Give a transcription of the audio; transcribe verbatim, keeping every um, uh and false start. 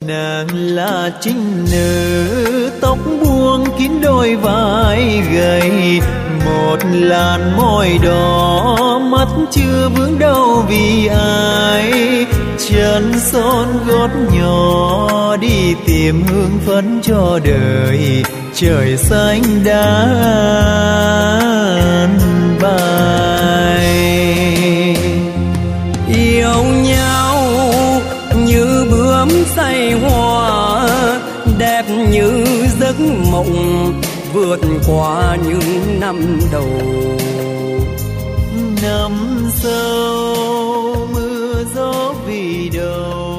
nàng là trinh nữ, tóc buông kín đôi vai gầy, một làn môi đỏ, mắt chưa vướng đâu vì ai. Chân son gót nhỏ đi tìm hương phấn cho đời, trời xanh đã an bài. Yêu nhau như bướm say hoa, đẹp như giấc mộng vượt qua những năm đầu. Năm sau mưa gió vì đâu